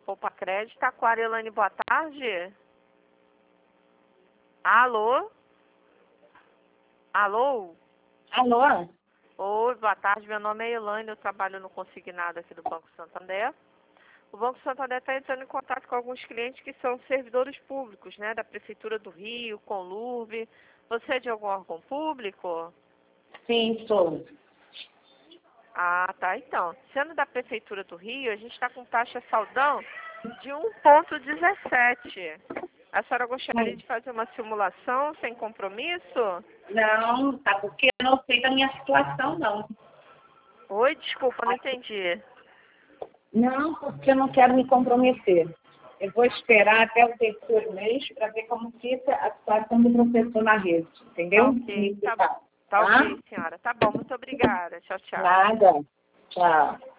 Poupa Crédito. Aquarelane, boa tarde. Alô? Alô? Alô? Oi, boa tarde. Meu nome é Elaine, eu trabalho no consignado aqui do Banco Santander. O Banco Santander está entrando em contato com alguns clientes que são servidores públicos, né? Da Prefeitura do Rio, Conlurb. Você é de algum órgão público? Sim, sou. Ah, tá. Então, sendo da Prefeitura do Rio, a gente está com taxa saldão de 1,17. A senhora gostaria de fazer uma simulação sem compromisso? Não, tá porque eu não sei da minha situação, não. Oi, desculpa, não entendi. Não, porque eu não quero me comprometer. Eu vou esperar até o terceiro mês para ver como fica a situação do professor na rede, entendeu? Tá ok, tá ok, senhora. Tá bom, muito obrigada. Tchau, tchau. Nada. Tchau.